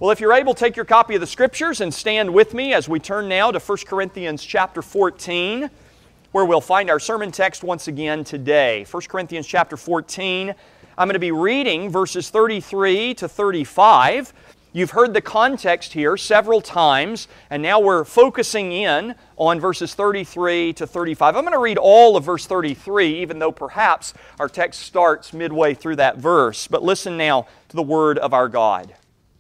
Well, if you're able, take your copy of the Scriptures and stand with me as we turn now to 1 Corinthians chapter 14, where we'll find our sermon text once again today. 1 Corinthians chapter 14, I'm going to be reading verses 33 to 35. You've heard the context here several times, and now we're focusing in on verses 33 to 35. I'm going to read all of verse 33, even though perhaps our text starts midway through that verse. But listen now to the Word of our God.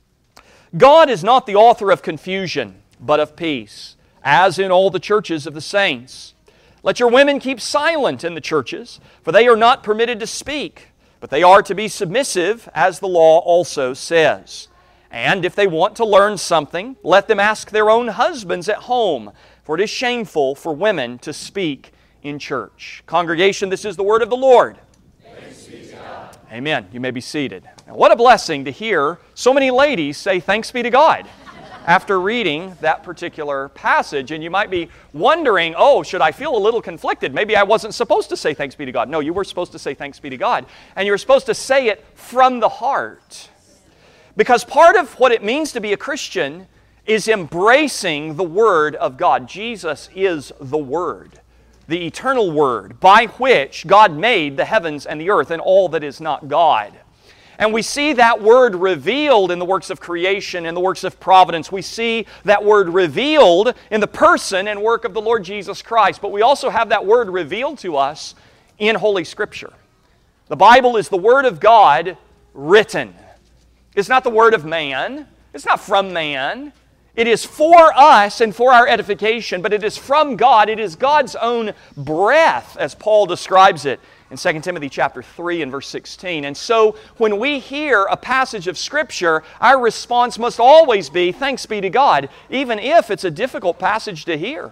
God is not the author of confusion, but of peace, as in all the churches of the saints. Let your women keep silent in the churches, for they are not permitted to speak, but they are to be submissive, as the law also says. And if they want to learn something, let them ask their own husbands at home, for it is shameful for women to speak in church. Congregation, this is the word of the Lord. Thanks be to God. Amen. You may be seated. Now, what a blessing to hear so many ladies say thanks be to God after reading that particular passage. And you might be wondering, oh, should I feel a little conflicted? Maybe I wasn't supposed to say thanks be to God. No, you were supposed to say thanks be to God. And you were supposed to say it from the heart. Because part of what it means to be a Christian is embracing the Word of God. Jesus is the Word, the eternal Word, by which God made the heavens and the earth and all that is not God. And we see that Word revealed in the works of creation and the works of providence. We see that Word revealed in the person and work of the Lord Jesus Christ. But we also have that Word revealed to us in Holy Scripture. The Bible is the Word of God written. It's not the word of man. It's not from man. It is for us and for our edification, but it is from God. It is God's own breath, as Paul describes it in 2 Timothy chapter 3 and verse 16. And so when we hear a passage of Scripture, our response must always be, thanks be to God, even if it's a difficult passage to hear.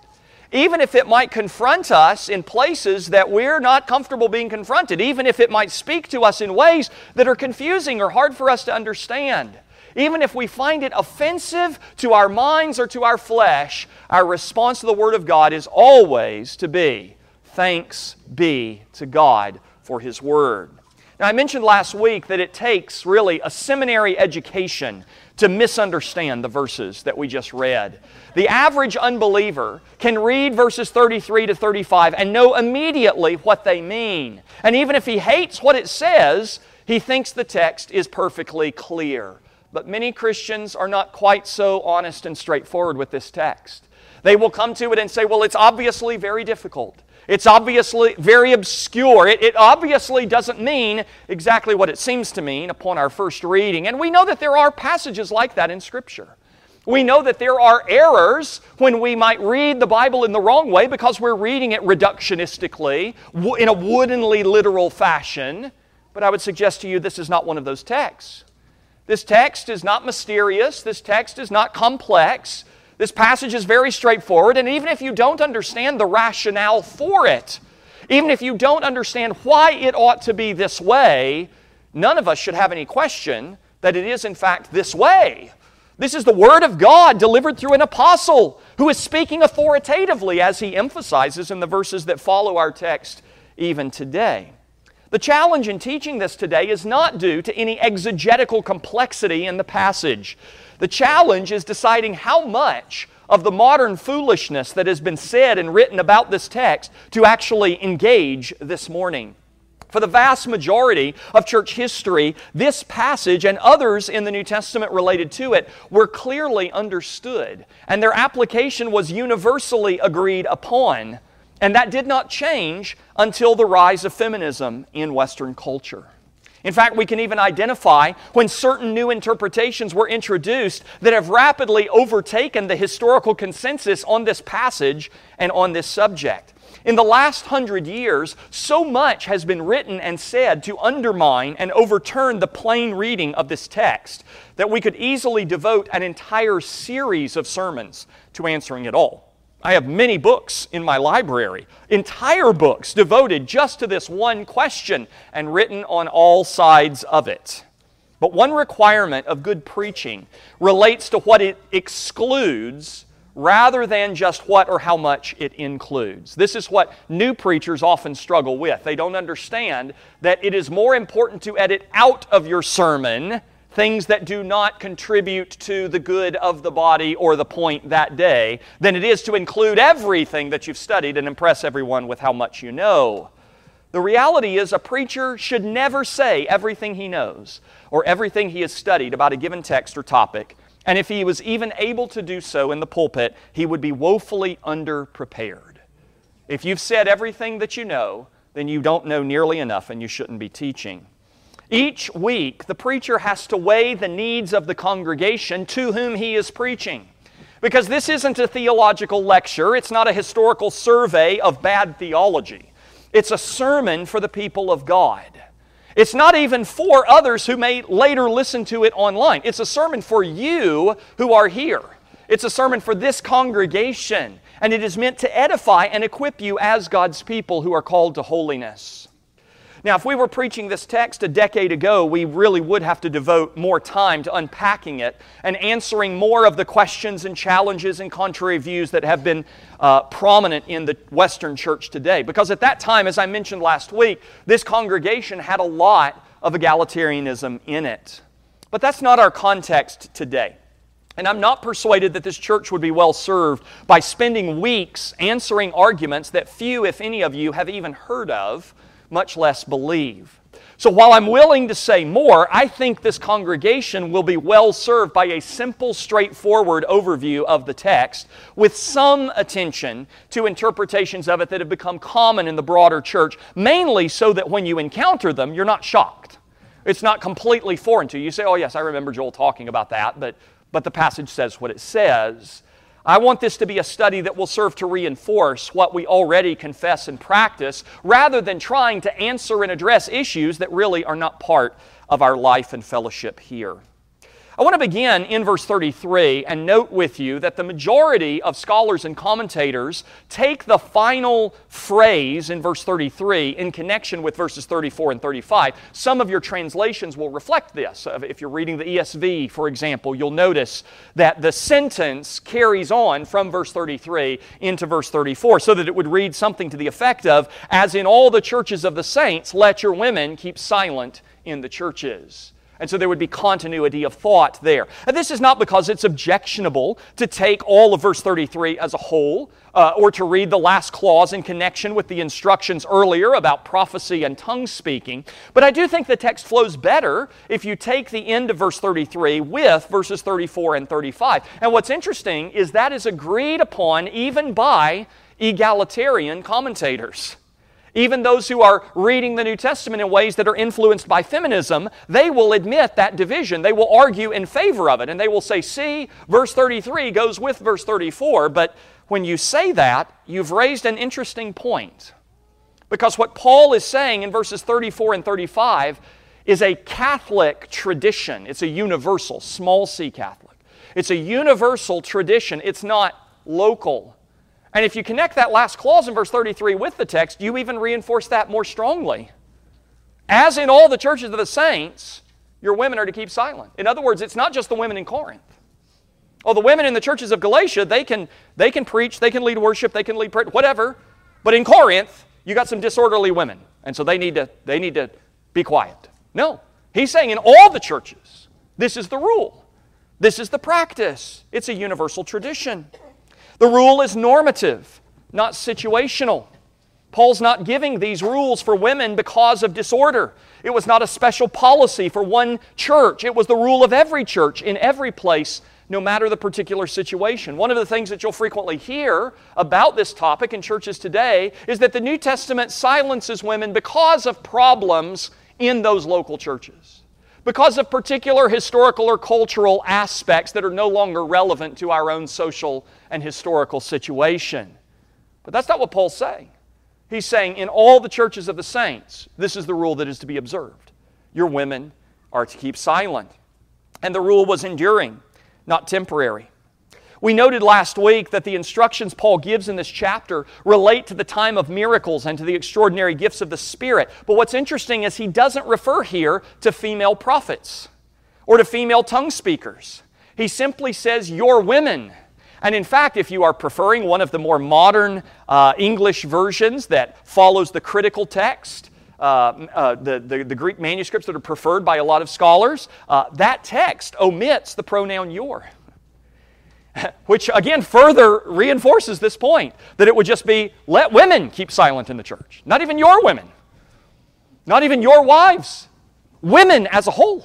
Even if it might confront us in places that we're not comfortable being confronted. Even if it might speak to us in ways that are confusing or hard for us to understand. Even if we find it offensive to our minds or to our flesh, our response to the Word of God is always to be, thanks be to God for His Word. Now, I mentioned last week that it takes really a seminary education to misunderstand the verses that we just read. The average unbeliever can read verses 33 to 35 and know immediately what they mean. And even if he hates what it says, he thinks the text is perfectly clear. But many Christians are not quite so honest and straightforward with this text. They will come to it and say, well, it's obviously very difficult. It's obviously very obscure. It obviously doesn't mean exactly what it seems to mean upon our first reading. And we know that there are passages like that in Scripture. We know that there are errors when we might read the Bible in the wrong way because we're reading it reductionistically, in a woodenly literal fashion. But I would suggest to you this is not one of those texts. This text is not mysterious. This text is not complex. This passage is very straightforward, and even if you don't understand the rationale for it, even if you don't understand why it ought to be this way, none of us should have any question that it is in fact this way. This is the Word of God delivered through an apostle who is speaking authoritatively, as he emphasizes in the verses that follow our text even today. The challenge in teaching this today is not due to any exegetical complexity in the passage. The challenge is deciding how much of the modern foolishness that has been said and written about this text to actually engage this morning. For the vast majority of church history, this passage and others in the New Testament related to it were clearly understood, and their application was universally agreed upon. And that did not change until the rise of feminism in Western culture. In fact, we can even identify when certain new interpretations were introduced that have rapidly overtaken the historical consensus on this passage and on this subject. In the last 100 years, so much has been written and said to undermine and overturn the plain reading of this text that we could easily devote an entire series of sermons to answering it all. I have many books in my library, entire books devoted just to this one question and written on all sides of it. But one requirement of good preaching relates to what it excludes rather than just what or how much it includes. This is what new preachers often struggle with. They don't understand that it is more important to edit out of your sermon things that do not contribute to the good of the body or the point that day, than it is to include everything that you've studied and impress everyone with how much you know. The reality is a preacher should never say everything he knows or everything he has studied about a given text or topic, and if he was even able to do so in the pulpit, he would be woefully underprepared. If you've said everything that you know, then you don't know nearly enough and you shouldn't be teaching. Each week, the preacher has to weigh the needs of the congregation to whom he is preaching. Because this isn't a theological lecture, it's not a historical survey of bad theology. It's a sermon for the people of God. It's not even for others who may later listen to it online. It's a sermon for you who are here. It's a sermon for this congregation, and it is meant to edify and equip you as God's people who are called to holiness. Now, if we were preaching this text a decade ago, we really would have to devote more time to unpacking it and answering more of the questions and challenges and contrary views that have been prominent in the Western church today. Because at that time, as I mentioned last week, this congregation had a lot of egalitarianism in it. But that's not our context today. And I'm not persuaded that this church would be well served by spending weeks answering arguments that few, if any of you, have even heard of, much less believe. So while I'm willing to say more, I think this congregation will be well served by a simple, straightforward overview of the text with some attention to interpretations of it that have become common in the broader church, mainly so that when you encounter them, you're not shocked. It's not completely foreign to you. You say, oh yes, I remember Joel talking about that, but the passage says what it says. I want this to be a study that will serve to reinforce what we already confess and practice, rather than trying to answer and address issues that really are not part of our life and fellowship here. I want to begin in verse 33 and note with you that the majority of scholars and commentators take the final phrase in verse 33 in connection with verses 34 and 35. Some of your translations will reflect this. If you're reading the ESV, for example, you'll notice that the sentence carries on from verse 33 into verse 34, so that it would read something to the effect of, as in all the churches of the saints, let your women keep silent in the churches. And so there would be continuity of thought there. And this is not because it's objectionable to take all of verse 33 as a whole, or to read the last clause in connection with the instructions earlier about prophecy and tongue speaking. But I do think the text flows better if you take the end of verse 33 with verses 34 and 35. And what's interesting is that is agreed upon even by egalitarian commentators. Even those who are reading the New Testament in ways that are influenced by feminism, they will admit that division. They will argue in favor of it. And they will say, see, verse 33 goes with verse 34. But when you say that, you've raised an interesting point. Because what Paul is saying in verses 34 and 35 is a Catholic tradition. It's a universal, small c Catholic. It's a universal tradition. It's not local. And if you connect that last clause in verse 33 with the text, you even reinforce that more strongly. As in all the churches of the saints, your women are to keep silent. In other words, it's not just the women in Corinth. Oh, the women in the churches of Galatia, they can preach, they can lead worship, they can lead prayer, whatever. But in Corinth, you got some disorderly women, and so they need to be quiet. No. He's saying in all the churches, this is the rule. This is the practice. It's a universal tradition. The rule is normative, not situational. Paul's not giving these rules for women because of disorder. It was not a special policy for one church. It was the rule of every church in every place, no matter the particular situation. One of the things that you'll frequently hear about this topic in churches today is that the New Testament silences women because of problems in those local churches. Because of particular historical or cultural aspects that are no longer relevant to our own social and historical situation. But that's not what Paul's saying. He's saying in all the churches of the saints, this is the rule that is to be observed. Your women are to keep silent. And the rule was enduring, not temporary. We noted last week that the instructions Paul gives in this chapter relate to the time of miracles and to the extraordinary gifts of the Spirit. But what's interesting is he doesn't refer here to female prophets or to female tongue speakers. He simply says, your women. And in fact, if you are preferring one of the more modern English versions that follows the critical text, the Greek manuscripts that are preferred by a lot of scholars, that text omits the pronoun your. Which again further reinforces this point, that it would just be, let women keep silent in the church. Not even your women. Not even your wives. Women as a whole.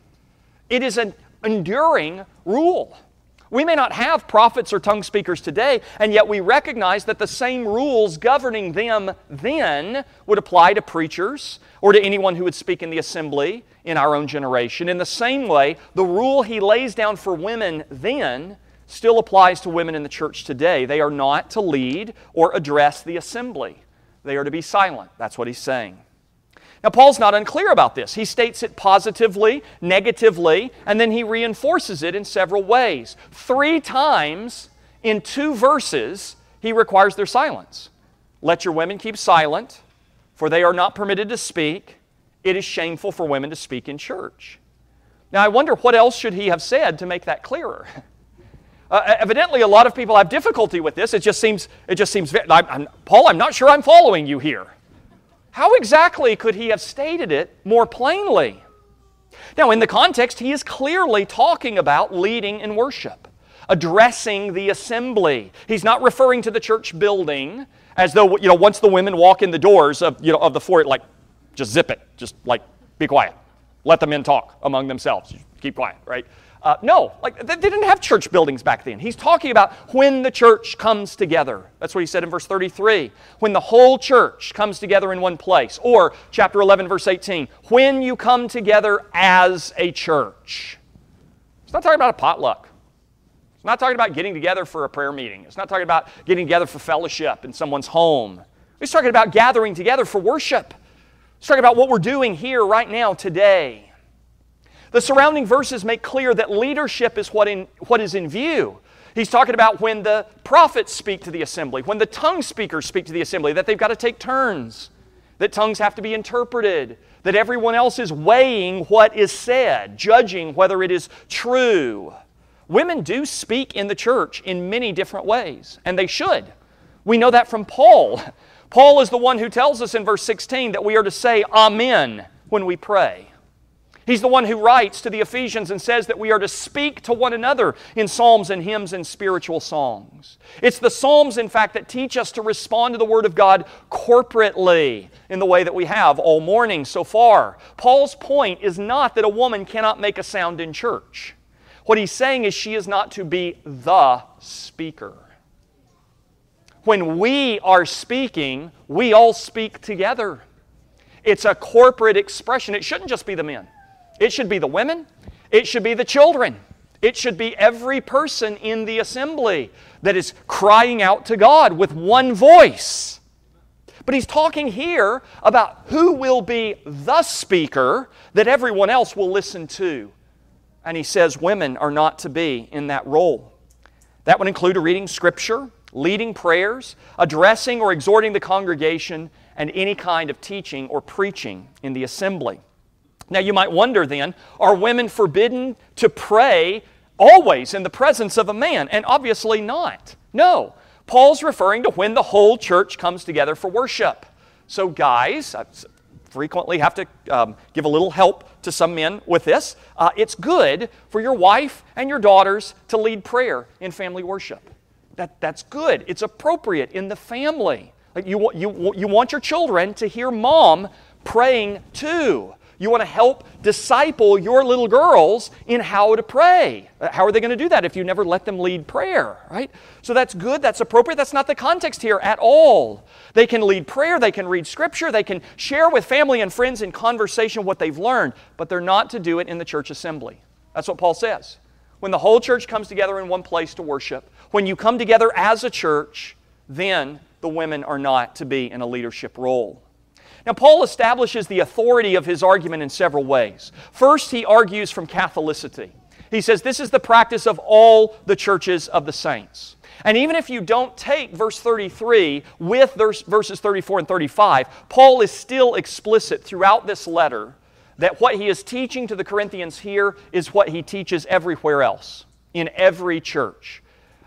It is an enduring rule. We may not have prophets or tongue speakers today, and yet we recognize that the same rules governing them then would apply to preachers or to anyone who would speak in the assembly in our own generation. In the same way, the rule He lays down for women then still applies to women in the church today. They are not to lead or address the assembly. They are to be silent. That's what He's saying. Now, Paul's not unclear about this. He states it positively, negatively, and then he reinforces it in several ways. 3 times in 2 verses, he requires their silence. Let your women keep silent, for they are not permitted to speak. It is shameful for women to speak in church. Now, I wonder what else should he have said to make that clearer? Evidently, a lot of people have difficulty with this. It just seems, Paul, I'm not sure I'm following you here. How exactly could he have stated it more plainly? Now, in the context, he is clearly talking about leading in worship, addressing the assembly. He's not referring to the church building as though, once the women walk in the doors of the foyer, like, just zip it, just like, be quiet. Let the men talk among themselves. Keep quiet, right? No, they didn't have church buildings back then. He's talking about when the church comes together. That's what he said in verse 33. When the whole church comes together in one place. Or chapter 11, verse 18. When you come together as a church. It's not talking about a potluck. It's not talking about getting together for a prayer meeting. It's not talking about getting together for fellowship in someone's home. He's talking about gathering together for worship. He's talking about what we're doing here right now today. The surrounding verses make clear that leadership is what is in view. He's talking about when the prophets speak to the assembly, when the tongue speakers speak to the assembly, that they've got to take turns, that tongues have to be interpreted, that everyone else is weighing what is said, judging whether it is true. Women do speak in the church in many different ways, and they should. We know that from Paul. Paul is the one who tells us in verse 16 that we are to say Amen when we pray. He's the one who writes to the Ephesians and says that we are to speak to one another in psalms and hymns and spiritual songs. It's the psalms, in fact, that teach us to respond to the Word of God corporately in the way that we have all morning so far. Paul's point is not that a woman cannot make a sound in church. What he's saying is she is not to be the speaker. When we are speaking, we all speak together. It's a corporate expression. It shouldn't just be the men. It should be the women. It should be the children. It should be every person in the assembly that is crying out to God with one voice. But he's talking here about who will be the speaker that everyone else will listen to. And he says women are not to be in that role. That would include reading Scripture, leading prayers, addressing or exhorting the congregation, and any kind of teaching or preaching in the assembly. Now you might wonder then, are women forbidden to pray always in the presence of a man? And obviously not. No. Paul's referring to when the whole church comes together for worship. So guys, I frequently have to give a little help to some men with this. It's good for your wife and your daughters to lead prayer in family worship. That's good. It's appropriate in the family. Like you want your children to hear mom praying too. You want to help disciple your little girls in how to pray. How are they going to do that if you never let them lead prayer, right? So that's good, that's appropriate. That's not the context here at all. They can lead prayer, they can read Scripture, they can share with family and friends in conversation what they've learned, but they're not to do it in the church assembly. That's what Paul says. When the whole church comes together in one place to worship, when you come together as a church, then the women are not to be in a leadership role. Now, Paul establishes the authority of his argument in several ways. First, he argues from Catholicity. He says this is the practice of all the churches of the saints. And even if you don't take verse 33 with verses 34 and 35, Paul is still explicit throughout this letter that what he is teaching to the Corinthians here is what he teaches everywhere else, in every church.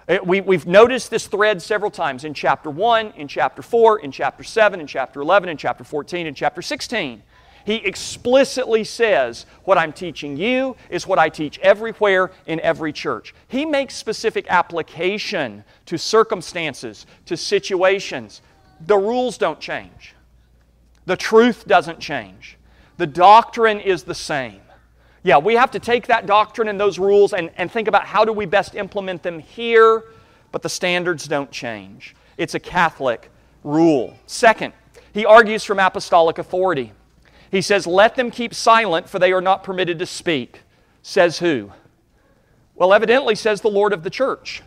We've noticed this thread several times in chapter 1, in chapter 4, in chapter 7, in chapter 11, in chapter 14, in chapter 16. He explicitly says, what I'm teaching you is what I teach everywhere in every church. He makes specific application to circumstances, to situations. The rules don't change. The truth doesn't change. The doctrine is the same. Yeah, we have to take that doctrine and those rules and think about how do we best implement them here, but the standards don't change. It's a Catholic rule. Second, he argues from apostolic authority. He says, let them keep silent, for they are not permitted to speak. Says who? Well, evidently says the Lord of the church.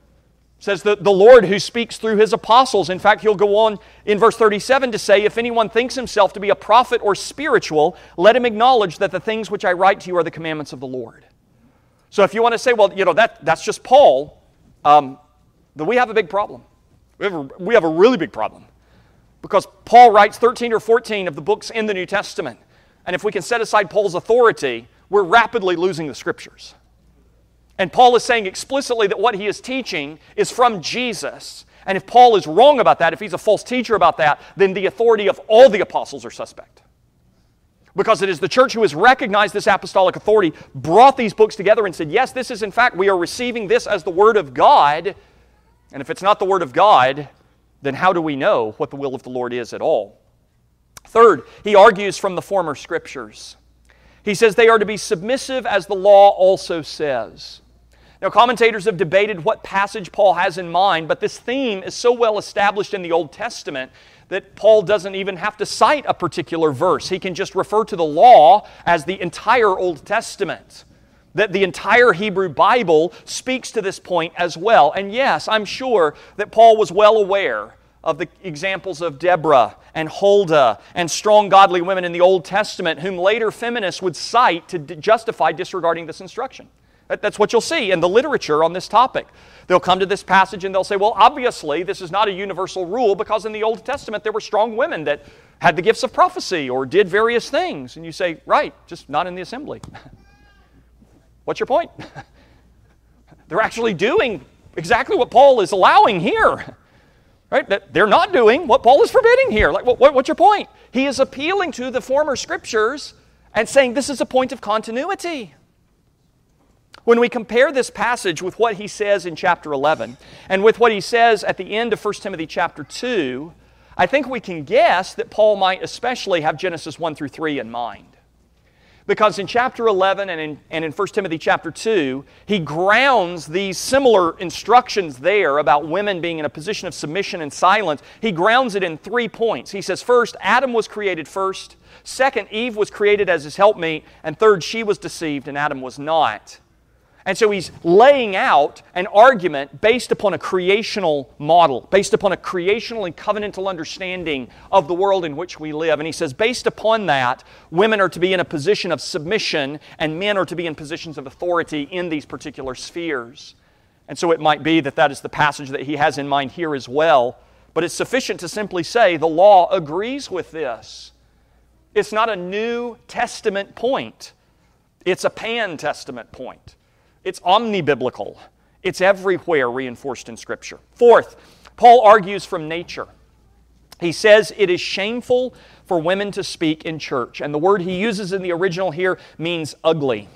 Says the Lord who speaks through His apostles. In fact, He'll go on in verse 37 to say, if anyone thinks himself to be a prophet or spiritual, let him acknowledge that the things which I write to you are the commandments of the Lord. So if you want to say, well, that's just Paul, then we have a big problem. We have a really big problem. Because Paul writes 13 or 14 of the books in the New Testament. And if we can set aside Paul's authority, we're rapidly losing the Scriptures. And Paul is saying explicitly that what he is teaching is from Jesus. And if Paul is wrong about that, if he's a false teacher about that, then the authority of all the apostles are suspect. Because it is the church who has recognized this apostolic authority, brought these books together and said, yes, this is in fact, we are receiving this as the Word of God. And if it's not the Word of God, then how do we know what the will of the Lord is at all? Third, he argues from the former Scriptures. He says they are to be submissive as the law also says. Now, commentators have debated what passage Paul has in mind, but this theme is so well established in the Old Testament that Paul doesn't even have to cite a particular verse. He can just refer to the law as the entire Old Testament. That the entire Hebrew Bible speaks to this point as well. And yes, I'm sure that Paul was well aware of the examples of Deborah and Huldah and strong godly women in the Old Testament whom later feminists would cite to justify disregarding this instruction. That's what you'll see in the literature on this topic. They'll come to this passage and they'll say, well, obviously this is not a universal rule because in the Old Testament there were strong women that had the gifts of prophecy or did various things. And you say, right, just not in the assembly. What's your point? They're actually doing exactly what Paul is allowing here. Right? That they're not doing what Paul is forbidding here. Like, what's your point? He is appealing to the former Scriptures and saying this is a point of continuity. When we compare this passage with what he says in chapter 11 and with what he says at the end of 1 Timothy chapter 2, I think we can guess that Paul might especially have Genesis 1 through 3 in mind. Because in chapter 11 and in 1 Timothy chapter 2, he grounds these similar instructions there about women being in a position of submission and silence. He grounds it in 3 points. He says, first, Adam was created first. Second, Eve was created as his helpmeet. And third, she was deceived and Adam was not. And so he's laying out an argument based upon a creational model, based upon a creational and covenantal understanding of the world in which we live. And he says, based upon that, women are to be in a position of submission and men are to be in positions of authority in these particular spheres. And so it might be that that is the passage that he has in mind here as well. But it's sufficient to simply say the law agrees with this. It's not a New Testament point. It's a Pan-Testament point. It's omni-biblical. It's everywhere reinforced in Scripture. Fourth, Paul argues from nature. He says it is shameful for women to speak in church. And the word he uses in the original here means ugly.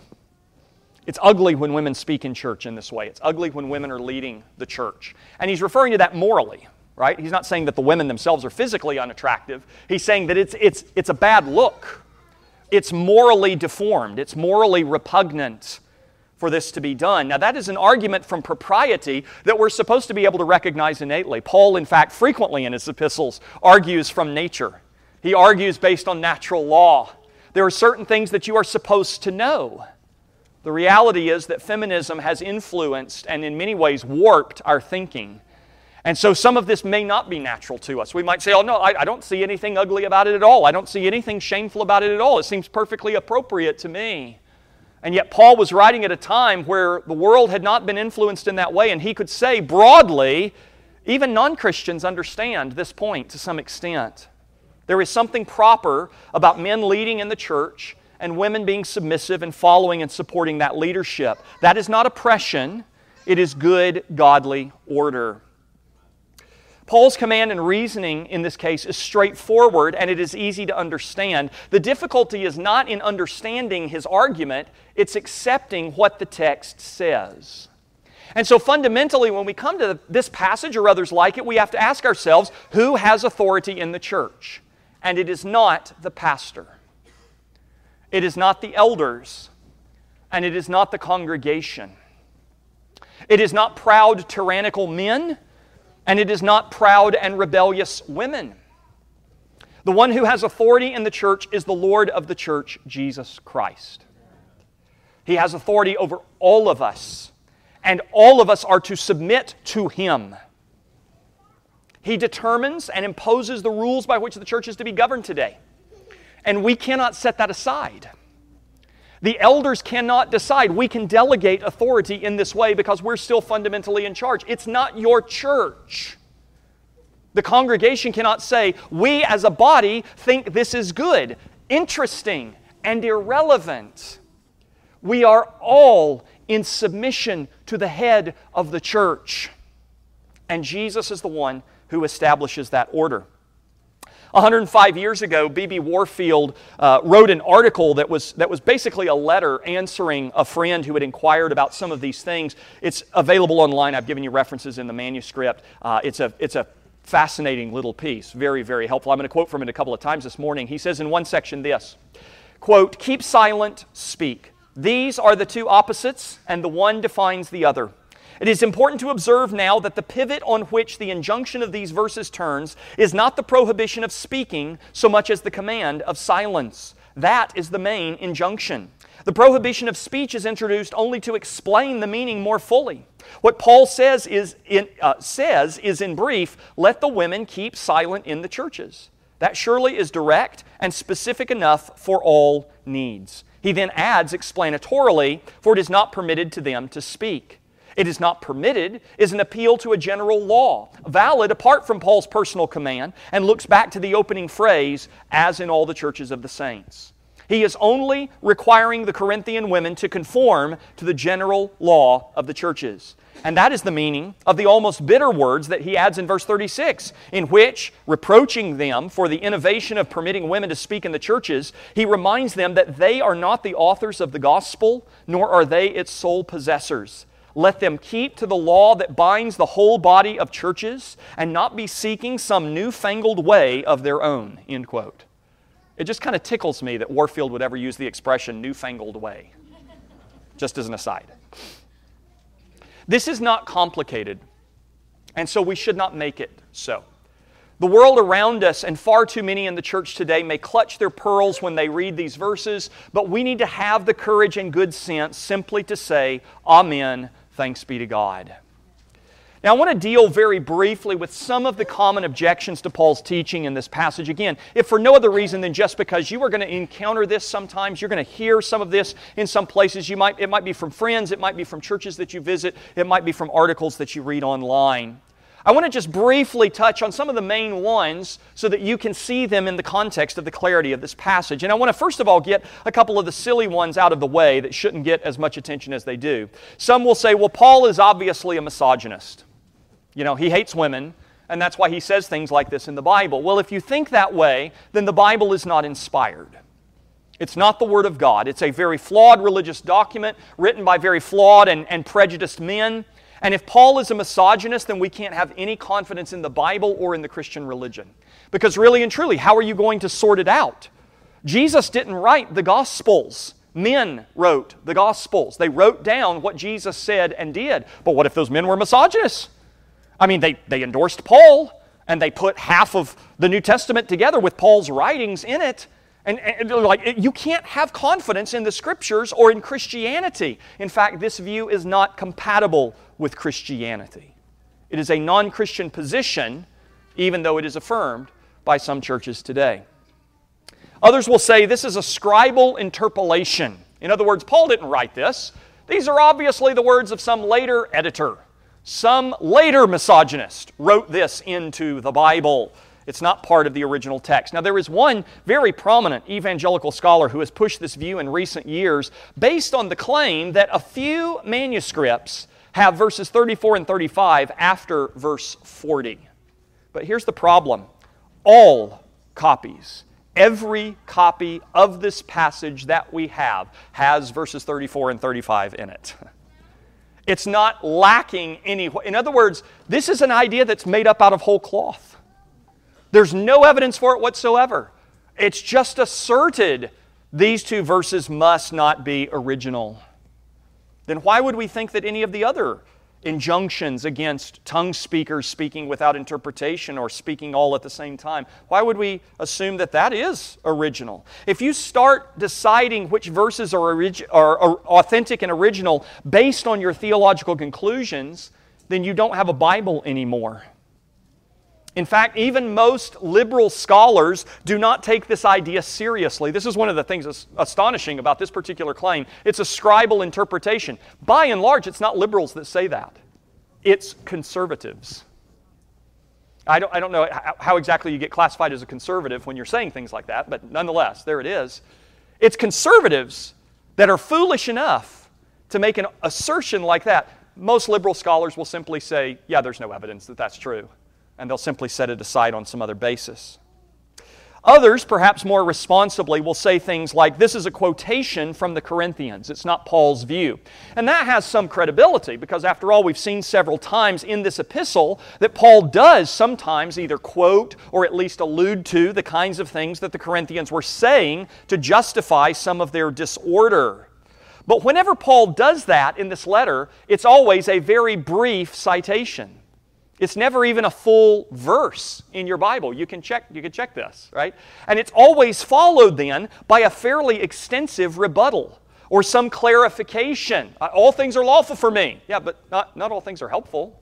It's ugly when women speak in church in this way. It's ugly when women are leading the church. And he's referring to that morally, right? He's not saying that the women themselves are physically unattractive. He's saying that it's a bad look. It's morally deformed. It's morally repugnant for this to be done. Now that is an argument from propriety that we're supposed to be able to recognize innately. Paul, in fact, frequently in his epistles argues from nature. He argues based on natural law. There are certain things that you are supposed to know. The reality is that feminism has influenced and in many ways warped our thinking. And so some of this may not be natural to us. We might say, oh no, I don't see anything ugly about it at all. I don't see anything shameful about it at all. It seems perfectly appropriate to me. And yet Paul was writing at a time where the world had not been influenced in that way, and he could say broadly, even non-Christians understand this point to some extent. There is something proper about men leading in the church and women being submissive and following and supporting that leadership. That is not oppression. It is good, godly order. Paul's command and reasoning in this case is straightforward and it is easy to understand. The difficulty is not in understanding his argument, it's accepting what the text says. And so fundamentally, when we come to this passage or others like it, we have to ask ourselves, who has authority in the church? And it is not the pastor. It is not the elders. And it is not the congregation. It is not proud, tyrannical men. And it is not proud and rebellious women. The one who has authority in the church is the Lord of the church, Jesus Christ. He has authority over all of us, and all of us are to submit to Him. He determines and imposes the rules by which the church is to be governed today, and we cannot set that aside. The elders cannot decide. We can delegate authority in this way because we're still fundamentally in charge. It's not your church. The congregation cannot say, we as a body think this is good, interesting, and irrelevant. We are all in submission to the head of the church. And Jesus is the one who establishes that order. 105 years ago, B.B. Warfield wrote an article that was basically a letter answering a friend who had inquired about some of these things. It's available online. I've given you references in the manuscript. It's a fascinating little piece, very, very helpful. I'm going to quote from it a couple of times this morning. He says in one section this, quote, "Keep silent, speak. These are the two opposites, and the one defines the other. It is important to observe now that the pivot on which the injunction of these verses turns is not the prohibition of speaking so much as the command of silence. That is the main injunction. The prohibition of speech is introduced only to explain the meaning more fully. What Paul says is in brief, let the women keep silent in the churches. That surely is direct and specific enough for all needs." He then adds explanatorily, "For it is not permitted to them to speak." It is not permitted is an appeal to a general law, valid apart from Paul's personal command, and looks back to the opening phrase, as in all the churches of the saints. He is only requiring the Corinthian women to conform to the general law of the churches. And that is the meaning of the almost bitter words that he adds in verse 36, in which, reproaching them for the innovation of permitting women to speak in the churches, he reminds them that they are not the authors of the gospel, nor are they its sole possessors. Let them keep to the law that binds the whole body of churches and not be seeking some newfangled way of their own, end quote. It just kind of tickles me that Warfield would ever use the expression newfangled way, just as an aside. This is not complicated, and so we should not make it so. The world around us and far too many in the church today may clutch their pearls when they read these verses, but we need to have the courage and good sense simply to say, Amen, thanks be to God. Now I want to deal very briefly with some of the common objections to Paul's teaching in this passage. Again, if for no other reason than just because you are going to encounter this sometimes, you're going to hear some of this in some places. It might be from friends, it might be from churches that you visit, it might be from articles that you read online. I want to just briefly touch on some of the main ones so that you can see them in the context of the clarity of this passage. And I want to first of all get a couple of the silly ones out of the way that shouldn't get as much attention as they do. Some will say, well, Paul is obviously a misogynist. You know, he hates women, and that's why he says things like this in the Bible. Well, if you think that way, then the Bible is not inspired. It's not the Word of God. It's a very flawed religious document written by very flawed and prejudiced men. And if Paul is a misogynist, then we can't have any confidence in the Bible or in the Christian religion. Because really and truly, how are you going to sort it out? Jesus didn't write the Gospels. Men wrote the Gospels. They wrote down what Jesus said and did. But what if those men were misogynists? I mean, they endorsed Paul, and they put half of the New Testament together with Paul's writings in it. And like, you can't have confidence in the Scriptures or in Christianity. In fact, this view is not compatible with Christianity. It is a non-Christian position, even though it is affirmed by some churches today. Others will say this is a scribal interpolation. In other words, Paul didn't write this. These are obviously the words of some later editor. Some later misogynist wrote this into the Bible. It's not part of the original text. Now, there is one very prominent evangelical scholar who has pushed this view in recent years based on the claim that a few manuscripts have verses 34 and 35 after verse 40. But here's the problem. All copies, every copy of this passage that we have has verses 34 and 35 in it. It's not lacking any. In other words, this is an idea that's made up out of whole cloth. There's no evidence for it whatsoever. It's just asserted these two verses must not be original. Then why would we think that any of the other injunctions against tongue speakers speaking without interpretation or speaking all at the same time, why would we assume that that is original? If you start deciding which verses are authentic and original based on your theological conclusions, then you don't have a Bible anymore. In fact, even most liberal scholars do not take this idea seriously. This is one of the things that's astonishing about this particular claim. It's a scribal interpretation. By and large, it's not liberals that say that. It's conservatives. I don't know how exactly you get classified as a conservative when you're saying things like that, but nonetheless, there it is. It's conservatives that are foolish enough to make an assertion like that. Most liberal scholars will simply say, yeah, there's no evidence that that's true. And they'll simply set it aside on some other basis. Others, perhaps more responsibly, will say things like, this is a quotation from the Corinthians. It's not Paul's view. And that has some credibility because, after all, we've seen several times in this epistle that Paul does sometimes either quote or at least allude to the kinds of things that the Corinthians were saying to justify some of their disorder. But whenever Paul does that in this letter, it's always a very brief citation. It's never even a full verse in your Bible. You can check this, right? And it's always followed then by a fairly extensive rebuttal or some clarification. All things are lawful for me. Yeah, but not all things are helpful.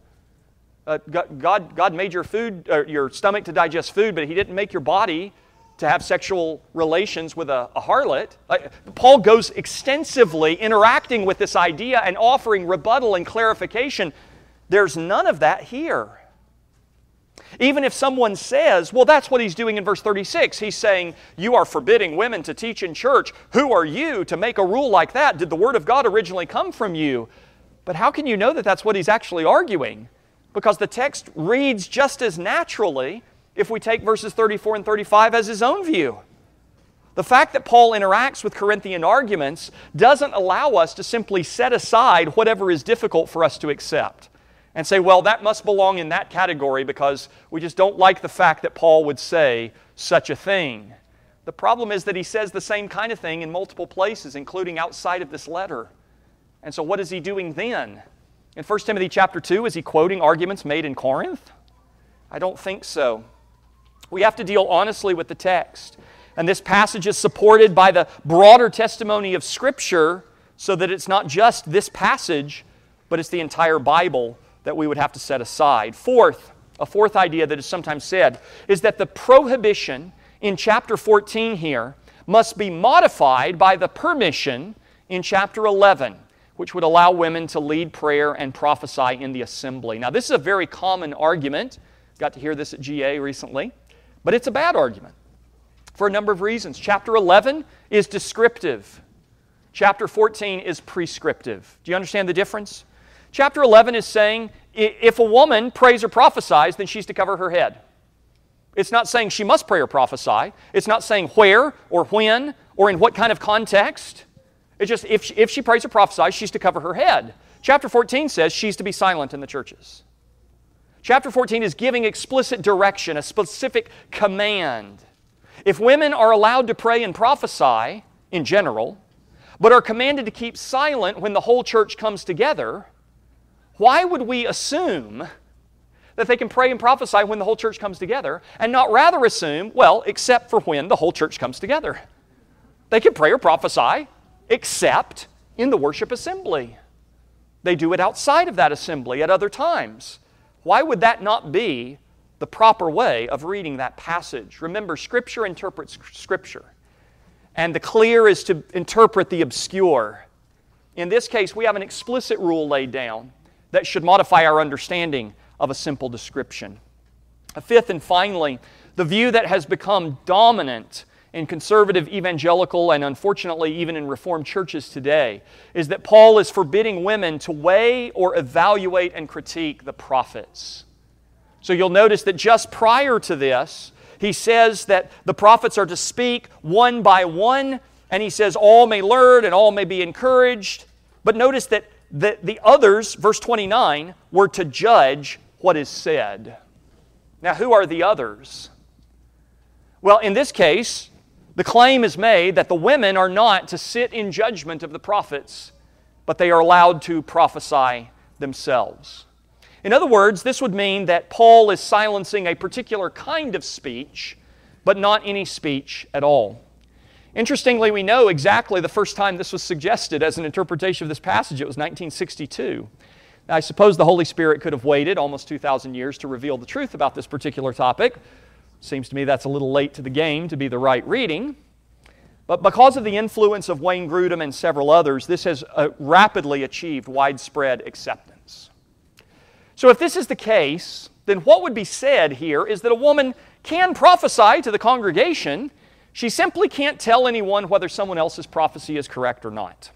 God made your food, your stomach to digest food, but He didn't make your body to have sexual relations with a harlot. Paul goes extensively interacting with this idea and offering rebuttal and clarification. There's none of that here. Even if someone says, well, that's what he's doing in verse 36. He's saying, you are forbidding women to teach in church. Who are you to make a rule like that? Did the Word of God originally come from you? But how can you know that that's what he's actually arguing? Because the text reads just as naturally if we take verses 34 and 35 as his own view. The fact that Paul interacts with Corinthian arguments doesn't allow us to simply set aside whatever is difficult for us to accept and say, well, that must belong in that category because we just don't like the fact that Paul would say such a thing. The problem is that he says the same kind of thing in multiple places, including outside of this letter. And so what is he doing then? In 1 Timothy chapter 2, is he quoting arguments made in Corinth? I don't think so. We have to deal honestly with the text. And this passage is supported by the broader testimony of Scripture so that it's not just this passage, but it's the entire Bible that we would have to set aside. A fourth idea that is sometimes said is that the prohibition in chapter 14 here must be modified by the permission in chapter 11, which would allow women to lead prayer and prophesy in the assembly. Now, this is a very common argument. Got to hear this at GA recently. But it's a bad argument for a number of reasons. Chapter 11 is descriptive. Chapter 14 is prescriptive. Do you understand the difference? Chapter 11 is saying if a woman prays or prophesies, then she's to cover her head. It's not saying she must pray or prophesy. It's not saying where or when or in what kind of context. It's just if she prays or prophesies, she's to cover her head. Chapter 14 says she's to be silent in the churches. Chapter 14 is giving explicit direction, a specific command. If women are allowed to pray and prophesy in general, but are commanded to keep silent when the whole church comes together, why would we assume that they can pray and prophesy when the whole church comes together and not rather assume, well, except for when the whole church comes together? They can pray or prophesy except in the worship assembly. They do it outside of that assembly at other times. Why would that not be the proper way of reading that passage? Remember, Scripture interprets Scripture. And the clear is to interpret the obscure. In this case, we have an explicit rule laid down that should modify our understanding of a simple description. Fifth and finally, the view that has become dominant in conservative evangelical and unfortunately even in Reformed churches today is that Paul is forbidding women to weigh or evaluate and critique the prophets. So you'll notice that just prior to this, he says that the prophets are to speak one by one, and he says all may learn and all may be encouraged. But notice that the others, verse 29, were to judge what is said. Now, who are the others? Well, in this case, the claim is made that the women are not to sit in judgment of the prophets, but they are allowed to prophesy themselves. In other words, this would mean that Paul is silencing a particular kind of speech, but not any speech at all. Interestingly, we know exactly the first time this was suggested as an interpretation of this passage. It was 1962. Now, I suppose the Holy Spirit could have waited almost 2,000 years to reveal the truth about this particular topic. Seems to me that's a little late to the game to be the right reading. But because of the influence of Wayne Grudem and several others, this has rapidly achieved widespread acceptance. So if this is the case, then what would be said here is that a woman can prophesy to the congregation. She simply can't tell anyone whether someone else's prophecy is correct or not.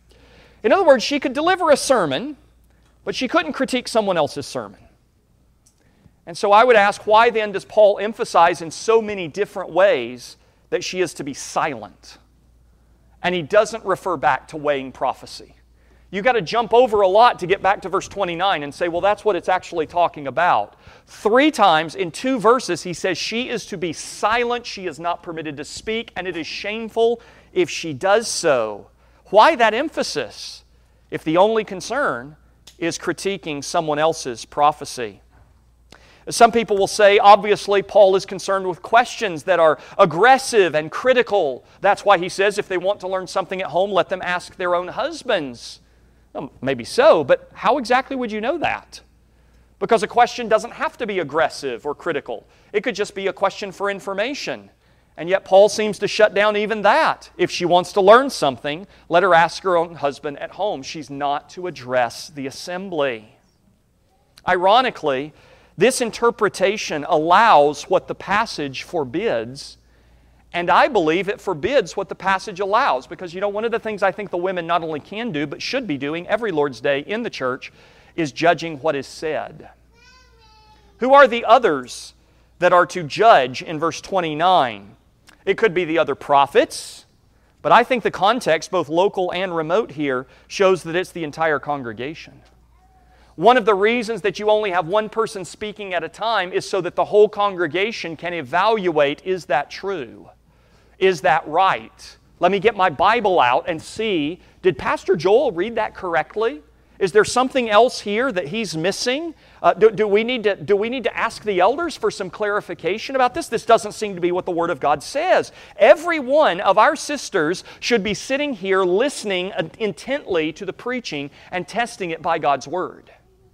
In other words, she could deliver a sermon, but she couldn't critique someone else's sermon. And so I would ask, why then does Paul emphasize in so many different ways that she is to be silent? And he doesn't refer back to weighing prophecy. You've got to jump over a lot to get back to verse 29 and say, well, that's what it's actually talking about. 3 times in 2 verses, he says she is to be silent, she is not permitted to speak, and it is shameful if she does so. Why that emphasis if the only concern is critiquing someone else's prophecy? Some people will say, obviously, Paul is concerned with questions that are aggressive and critical. That's why he says if they want to learn something at home, let them ask their own husbands. Well, maybe so, but how exactly would you know that? Because a question doesn't have to be aggressive or critical. It could just be a question for information. And yet Paul seems to shut down even that. If she wants to learn something, let her ask her own husband at home. She's not to address the assembly. Ironically, this interpretation allows what the passage forbids, and I believe it forbids what the passage allows. Because, one of the things I think the women not only can do, but should be doing every Lord's Day in the church is judging what is said. Who are the others that are to judge in verse 29? It could be the other prophets, but I think the context, both local and remote here, shows that it's the entire congregation. One of the reasons that you only have one person speaking at a time is so that the whole congregation can evaluate, is that true? Is that right? Let me get my Bible out and see, did Pastor Joel read that correctly? Is there something else here that he's missing? Do we need to ask the elders for some clarification about this? This doesn't seem to be what the Word of God says. Every one of our sisters should be sitting here listening intently to the preaching and testing it by God's Word.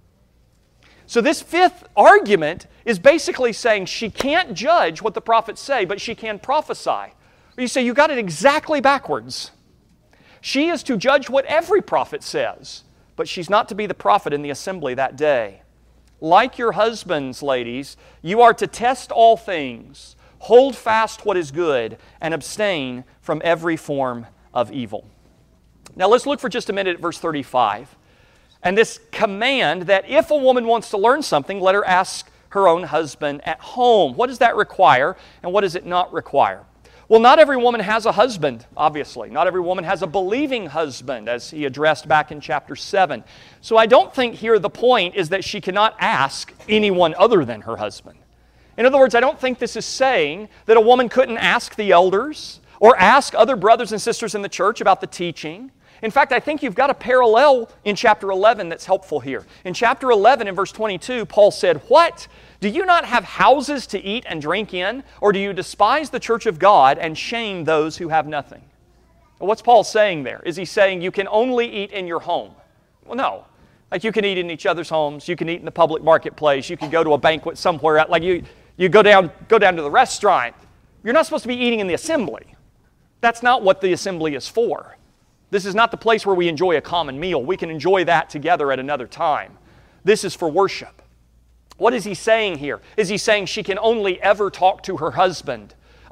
So this 5th argument is basically saying she can't judge what the prophets say, but she can prophesy. You say, you got it exactly backwards. She is to judge what every prophet says, but she's not to be the prophet in the assembly that day. Like your husbands, ladies, you are to test all things, hold fast what is good, and abstain from every form of evil. Now let's look for just a minute at verse 35. And this command that if a woman wants to learn something, let her ask her own husband at home. What does that require, and what does it not require? Well, not every woman has a husband, obviously. Not every woman has a believing husband, as he addressed back in chapter 7. So I don't think here the point is that she cannot ask anyone other than her husband. In other words, I don't think this is saying that a woman couldn't ask the elders or ask other brothers and sisters in the church about the teaching. In fact, I think you've got a parallel in chapter 11 that's helpful here. In chapter 11, in verse 22, Paul said, "What? Do you not have houses to eat and drink in? Or do you despise the church of God and shame those who have nothing?" Well, what's Paul saying there? Is he saying you can only eat in your home? Well, no. Like you can eat in each other's homes. You can eat in the public marketplace. You can go to a banquet somewhere. Like you go down to the restaurant. You're not supposed to be eating in the assembly. That's not what the assembly is for. This is not the place where we enjoy a common meal. We can enjoy that together at another time. This is for worship. What is he saying here? Is he saying she can only ever talk to her husband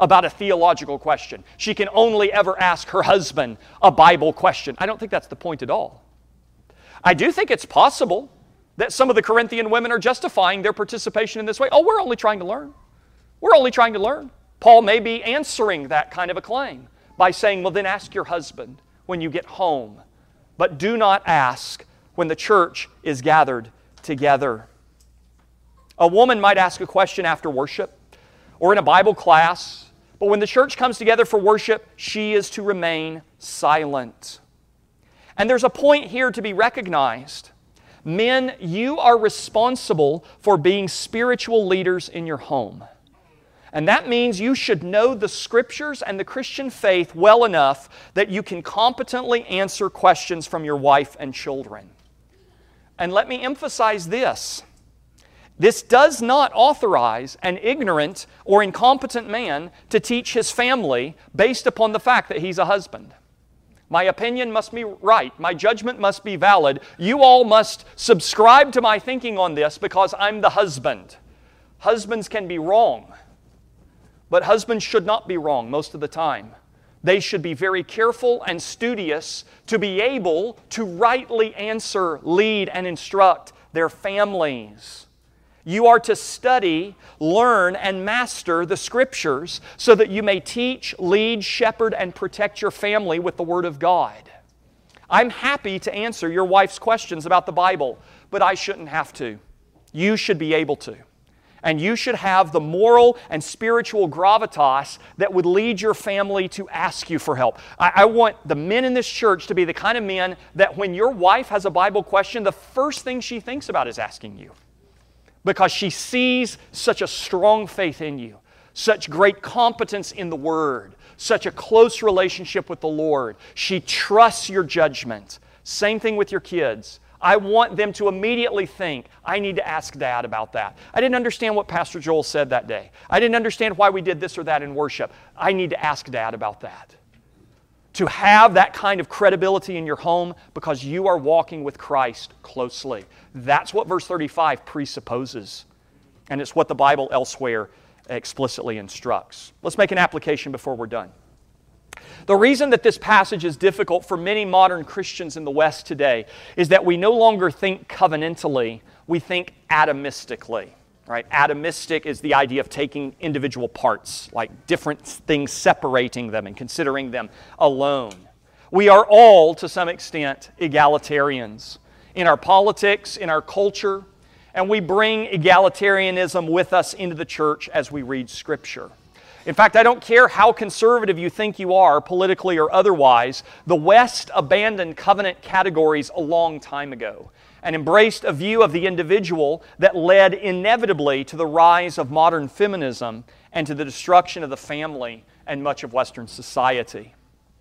about a theological question. She can only ever ask her husband a Bible question. I don't think that's the point at all. I do think it's possible that some of the Corinthian women are justifying their participation in this way. Oh, we're only trying to learn. We're only trying to learn. Paul may be answering that kind of a claim by saying, well, then ask your husband when you get home. But do not ask when the church is gathered together. A woman might ask a question after worship or in a Bible class, but when the church comes together for worship, she is to remain silent. And there's a point here to be recognized. Men, you are responsible for being spiritual leaders in your home. And that means you should know the Scriptures and the Christian faith well enough that you can competently answer questions from your wife and children. And let me emphasize this. This does not authorize an ignorant or incompetent man to teach his family based upon the fact that he's a husband. My opinion must be right. My judgment must be valid. You all must subscribe to my thinking on this because I'm the husband. Husbands can be wrong. But husbands should not be wrong most of the time. They should be very careful and studious to be able to rightly answer, lead, and instruct their families. You are to study, learn, and master the Scriptures so that you may teach, lead, shepherd, and protect your family with the Word of God. I'm happy to answer your wife's questions about the Bible, but I shouldn't have to. You should be able to. And you should have the moral and spiritual gravitas that would lead your family to ask you for help. I want the men in this church to be the kind of men that when your wife has a Bible question, the first thing she thinks about is asking you. Because she sees such a strong faith in you, such great competence in the Word, such a close relationship with the Lord. She trusts your judgment. Same thing with your kids. I want them to immediately think, I need to ask Dad about that. I didn't understand what Pastor Joel said that day. I didn't understand why we did this or that in worship. I need to ask Dad about that. To have that kind of credibility in your home because you are walking with Christ closely. That's what verse 35 presupposes. And it's what the Bible elsewhere explicitly instructs. Let's make an application before we're done. The reason that this passage is difficult for many modern Christians in the West today is that we no longer think covenantally, we think atomistically. Right? Atomistic is the idea of taking individual parts, like different things, separating them and considering them alone. We are all, to some extent, egalitarians in our politics, in our culture, and we bring egalitarianism with us into the church as we read Scripture. In fact, I don't care how conservative you think you are, politically or otherwise, the West abandoned covenant categories a long time ago and embraced a view of the individual that led inevitably to the rise of modern feminism and to the destruction of the family and much of Western society.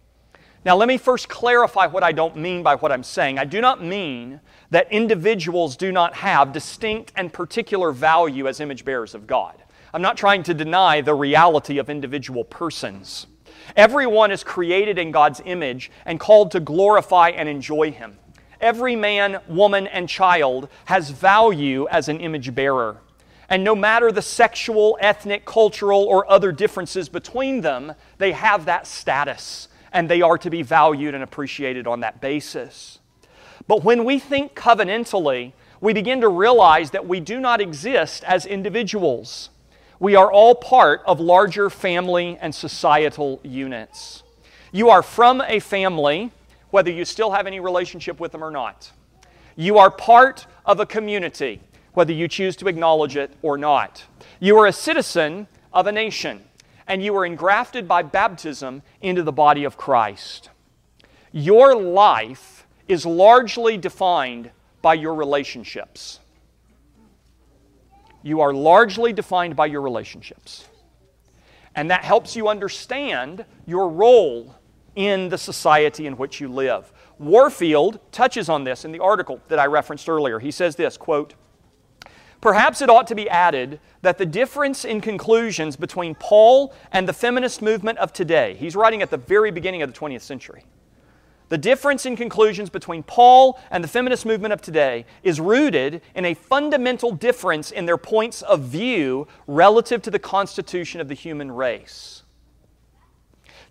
Now, let me first clarify what I don't mean by what I'm saying. I do not mean that individuals do not have distinct and particular value as image bearers of God. I'm not trying to deny the reality of individual persons. Everyone is created in God's image and called to glorify and enjoy Him. Every man, woman, and child has value as an image bearer. And no matter the sexual, ethnic, cultural, or other differences between them, they have that status, and they are to be valued and appreciated on that basis. But when we think covenantally, we begin to realize that we do not exist as individuals. We are all part of larger family and societal units. You are from a family, whether you still have any relationship with them or not. You are part of a community, whether you choose to acknowledge it or not. You are a citizen of a nation, and you are engrafted by baptism into the body of Christ. Your life is largely defined by your relationships. You are largely defined by your relationships. And that helps you understand your role in the society in which you live. Warfield touches on this in the article that I referenced earlier. He says this, quote, "Perhaps it ought to be added that the difference in conclusions between Paul and the feminist movement of today," he's writing at the very beginning of the 20th century, "the difference in conclusions between Paul and the feminist movement of today is rooted in a fundamental difference in their points of view relative to the constitution of the human race."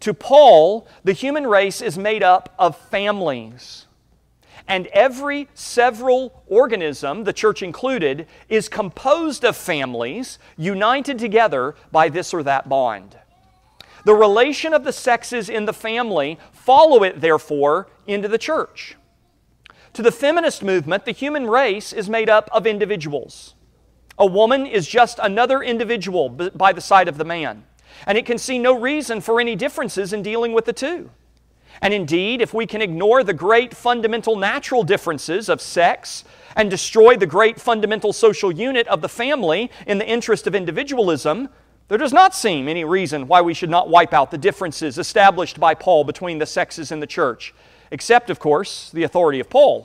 To Paul, the human race is made up of families. And every several organism, the church included, is composed of families united together by this or that bond. The relation of the sexes in the family follow it, therefore, into the church. To the feminist movement, the human race is made up of individuals. A woman is just another individual by the side of the man, and it can see no reason for any differences in dealing with the two. And indeed, if we can ignore the great fundamental natural differences of sex and destroy the great fundamental social unit of the family in the interest of individualism, there does not seem any reason why we should not wipe out the differences established by Paul between the sexes in the church, except, of course, the authority of Paul.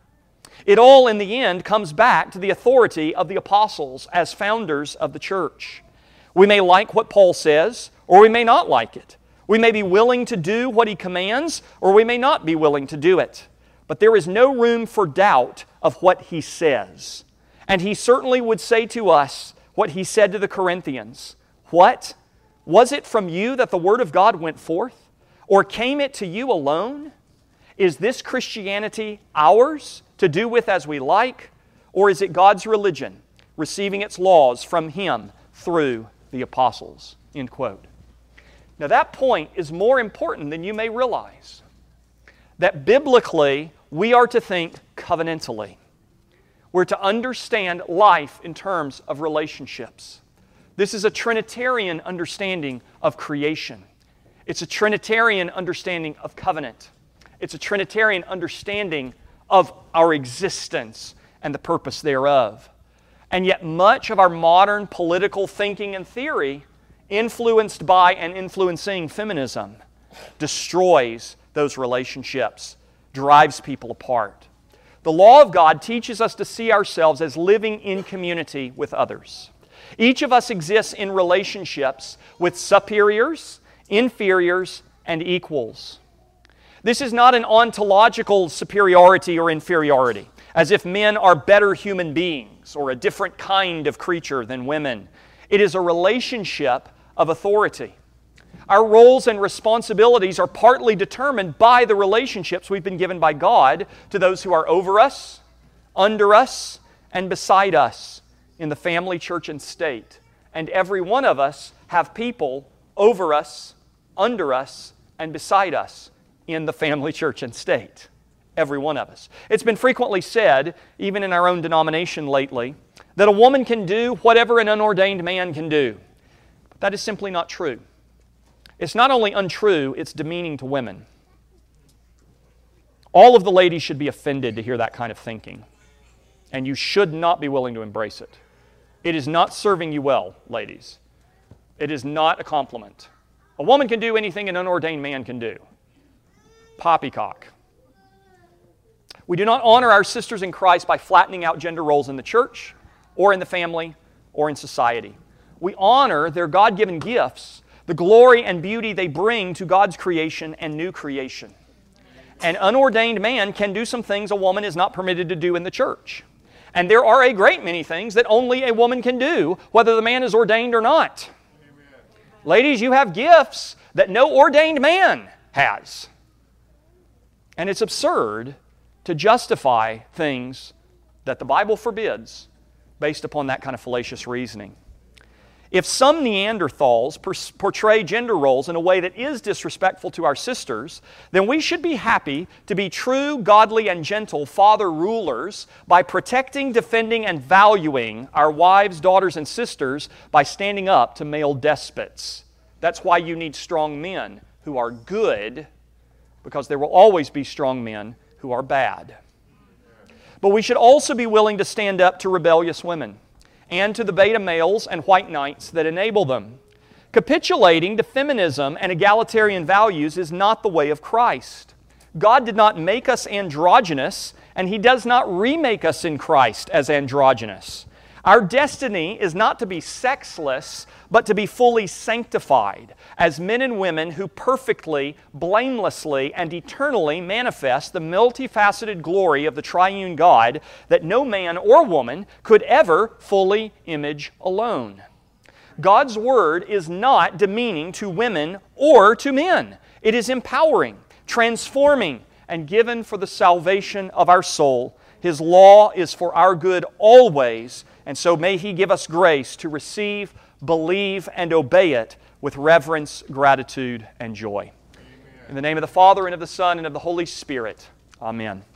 It all, in the end, comes back to the authority of the apostles as founders of the church. We may like what Paul says, or we may not like it. We may be willing to do what he commands, or we may not be willing to do it. But there is no room for doubt of what he says. And he certainly would say to us what he said to the Corinthians. What? Was it from you that the Word of God went forth? Or came it to you alone? Is this Christianity ours to do with as we like? Or is it God's religion, receiving its laws from Him through the apostles? End quote. Now that point is more important than you may realize. That biblically, we are to think covenantally. We're to understand life in terms of relationships. This is a Trinitarian understanding of creation. It's a Trinitarian understanding of covenant. It's a Trinitarian understanding of our existence and the purpose thereof. And yet much of our modern political thinking and theory, influenced by and influencing feminism, destroys those relationships, drives people apart. The law of God teaches us to see ourselves as living in community with others. Each of us exists in relationships with superiors, inferiors, and equals. This is not an ontological superiority or inferiority, as if men are better human beings or a different kind of creature than women. It is a relationship of authority. Our roles and responsibilities are partly determined by the relationships we've been given by God to those who are over us, under us, and beside us in the family, church, and state. And every one of us have people over us, under us, and beside us in the family, church, and state. Every one of us. It's been frequently said, even in our own denomination lately, that a woman can do whatever an unordained man can do. But that is simply not true. It's not only untrue, it's demeaning to women. All of the ladies should be offended to hear that kind of thinking. And you should not be willing to embrace it. It is not serving you well, ladies. It is not a compliment. A woman can do anything an unordained man can do. Poppycock. We do not honor our sisters in Christ by flattening out gender roles in the church, or in the family, or in society. We honor their God-given gifts, the glory and beauty they bring to God's creation and new creation. An unordained man can do some things a woman is not permitted to do in the church. And there are a great many things that only a woman can do, whether the man is ordained or not. Amen. Ladies, you have gifts that no ordained man has. And it's absurd to justify things that the Bible forbids based upon that kind of fallacious reasoning. If some Neanderthals portray gender roles in a way that is disrespectful to our sisters, then we should be happy to be true, godly, and gentle father rulers by protecting, defending, and valuing our wives, daughters, and sisters by standing up to male despots. That's why you need strong men who are good, because there will always be strong men who are bad. But we should also be willing to stand up to rebellious women and to the beta males and white knights that enable them. Capitulating to feminism and egalitarian values is not the way of Christ. God did not make us androgynous, and He does not remake us in Christ as androgynous. Our destiny is not to be sexless, but to be fully sanctified as men and women who perfectly, blamelessly, and eternally manifest the multifaceted glory of the triune God that no man or woman could ever fully image alone. God's Word is not demeaning to women or to men. It is empowering, transforming, and given for the salvation of our soul. His law is for our good always, and so may He give us grace to receive, believe, and obey it with reverence, gratitude, and joy. Amen. In the name of the Father, and of the Son, and of the Holy Spirit. Amen.